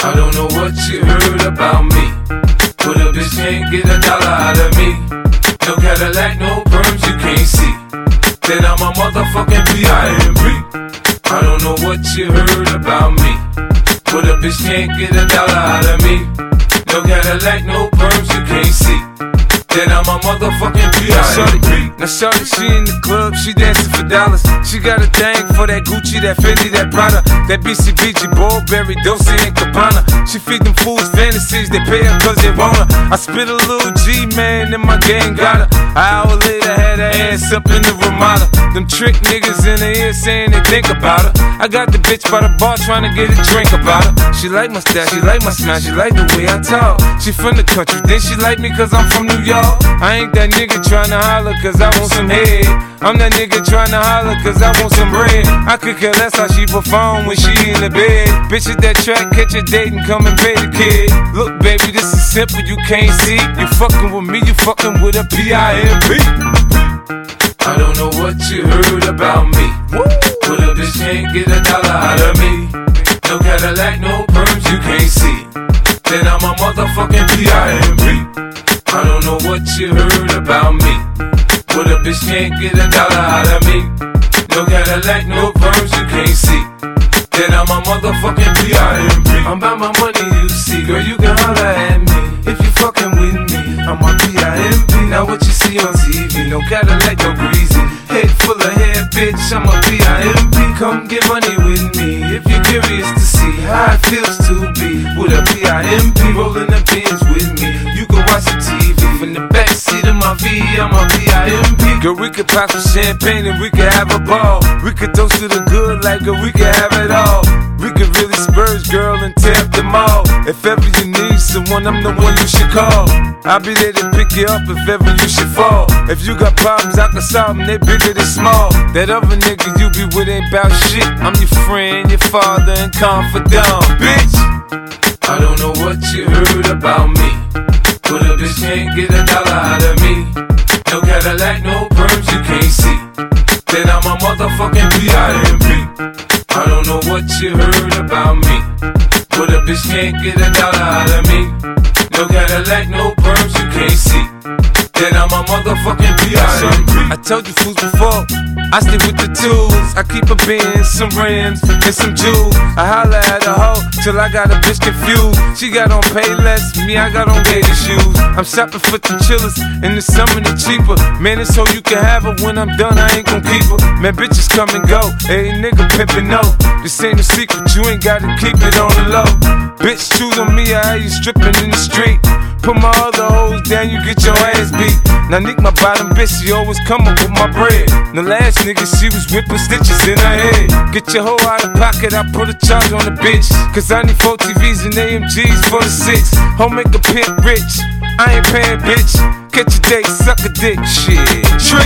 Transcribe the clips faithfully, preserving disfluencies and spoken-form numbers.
I don't know what you heard about me, but a bitch can't get a dollar out of me. No Cadillac, no perms, you can't see that I'm a motherfucking P I M P. I don't know what you heard about me, but a bitch can't get a dollar out of me. No Cadillac, no perms, you can't see that I'm a motherfucking P I M P. Now shorty, she in the club, she dancing for dollars. She got a thing for that Gucci, that Fendi, that Prada, that B C B G, Burberry, Dolce and Gabbana. She feed them fools fantasies, they pay her cause they want her. I spit a little G, man, and my gang got her. An hour later, had her ass up in the Ramada. Them trick niggas in the ear saying they think about her. I got the bitch by the bar trying to get a drink about her. She like my style, she like my smile, she like the way I talk. She from the country, then she like me cause I'm from New York. I ain't that nigga tryna holler cause I want some head. I'm that nigga tryna holler cause I want some bread. I could care less how she perform when she in the bed. Bitch at that track, catch a date and come and pay the kid. Look baby, this is simple, you can't see. You fucking with me, you fucking with a P I M P. I don't know what you heard about me, but a bitch can't get a dollar out of me. No Cadillac, no perms, you can't see that I'm a motherfucking P I M P. I don't know what you heard about me, but a bitch can't get a dollar out of me. No Cadillac, no perms, you can't see that I'm a motherfucking P I M P. I'm about my money, you see, girl, you can holler at me if you fucking with me. I'm a P I M P. Now what you see on T V, no Cadillac, no greasy. Head full of hair, bitch, I'm a P I M P. Come get money with me if you're curious to see how it feels to be with a P I M P. Rolling the bins with me, you can watch some T V from the backseat of my V. I'm a P I M P. Girl, we could pop some champagne and we could have a ball. We could toast to the good like girl, we could have it all. We could really spurge, girl, and tear up them all. If ever you need someone, I'm the one you should call. I'll be there to pick you up if ever you should fall. If you got problems, I can solve them, they bigger than small. That other nigga you be with ain't bout shit. I'm your friend, your father, and confidant, bitch. I don't know what you heard about me, but a bitch can't get a dollar out of me. No Cadillac, no perms, you can't see that I'm a motherfucking P I M P. I don't know what you heard about me, but a bitch can't get a dollar out of me. No Cadillac, no perms, you can't see that I'm a motherfucking P I M P. I told you fools before, I stay with the tools. I keep a Benz, some rims, and some jewels. I holla at a hoe till I got a bitch confused. She got on Payless, me I got on gator shoes. I'm shopping for the chillers, in the summer they cheaper. Man, it's so you can have her, when I'm done I ain't gon' keep her. Man, bitches come and go, hey nigga pimpin' no. This ain't a secret, you ain't gotta keep it on the low. Bitch, choose on me, I hear you strippin' in the street. Put my other hoes down, you get your ass beat. Now Nick, my bottom bitch, she always come up with my bread. The last nigga, she was whipping stitches in her head. Get your hoe out of pocket, I put a charge on the bitch. Cause I need four T Vs and A M Gs for the six. Home make a pimp rich, I ain't paying bitch. Catch a date, suck a dick, shit. Trick.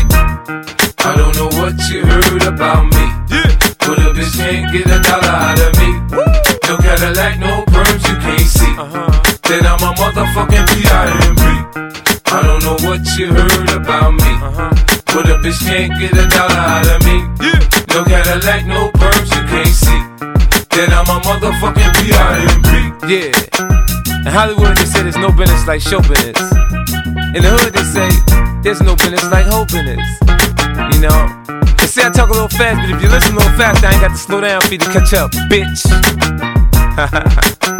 I don't know what you heard about me, Yeah. but a bitch can't get a dollar out of me. Woo. No Cadillac, no perms, you can't see Uh-huh. that I'm a motherfucking P I M P. I don't know what you heard about me, Uh-huh. but a bitch can't get a dollar out of me. Yeah. No Cadillac, no perms, you can't see that I'm a motherfucking P I M P. Yeah. In Hollywood, they say there's no business like show business. In the hood, they say there's no business like hoe business. You know? They say I talk a little fast, but if you listen a little fast, I ain't got to slow down for you to catch up, bitch.